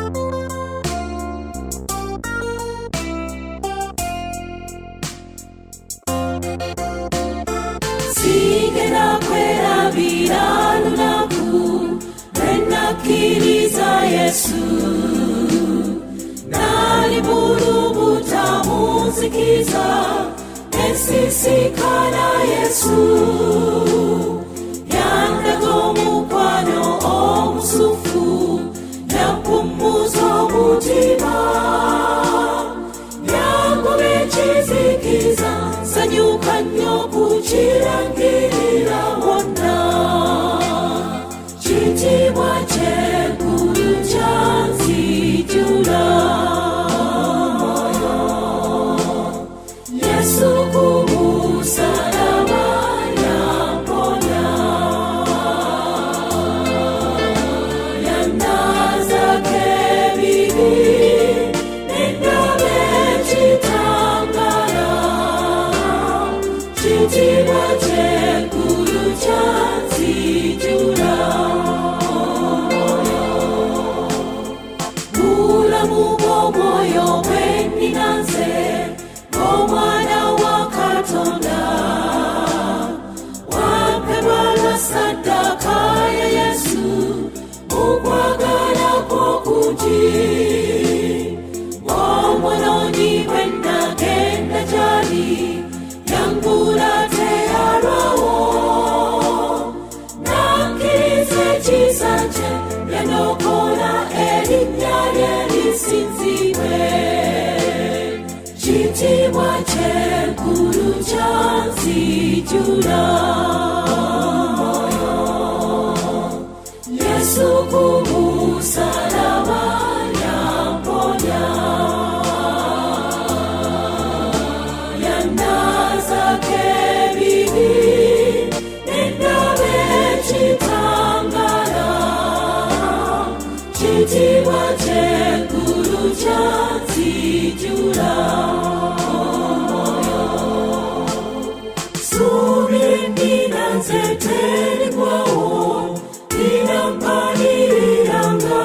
Sigena kwera biranu naku Renakiriza Yesu Nali buru butamu zikiza Nesisikana Yesu Yandago mukwano omusufu Yampumuzo mutima Yango bechizikiza Sanyuka nyoku chirangirira wona Chitimwa chekuru chansi jula Yesu kumusaraba yamponya Yanda zake bibi Nendabe chitangara Chitimwa chekuru chansi jula Mula mugo moyo weni nanze Omwana wa Katonda Wapebala sadaka ya Yesu Mukwagala kwokuji Omwanoni wenda genda jali Yangula tearawo Nakirize chisanje Yanokona elinya yelisinziwe Chitimwa chekuru chansi jula Yesu kumusaraba yamponya Yanda zake bibi Nendabe chitangara Chitimwa chekuru chansi jula Subindina zeteni kwao Inampaniranga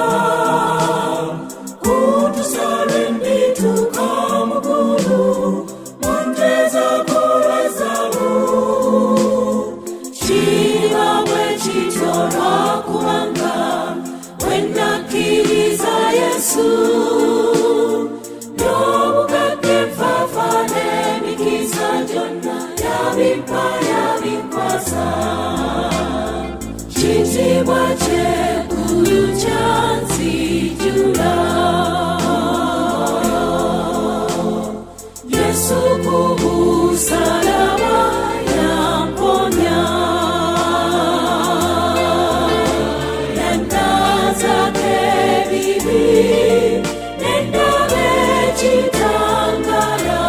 Kutusalendi tukamugulu Monteza korezamu Chilawe chitora kumanga Wenakiriza Yesu Nobukake fafane mikisa jona Yabipaya bikwasa Chitimwa chekuru chansi jula Yesu kumusaraba yamponya Yanda zake bibi Nendabe chitangara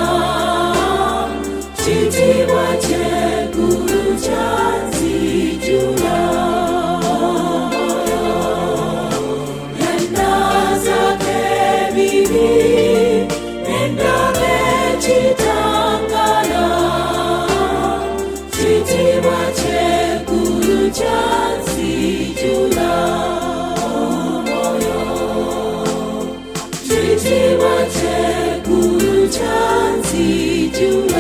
Chitimwa chekuru chansi jula Yanda zake bibi Nendabe chitangara Chitimwa chekuru chansi jula Chitimwa chekuru chansi jula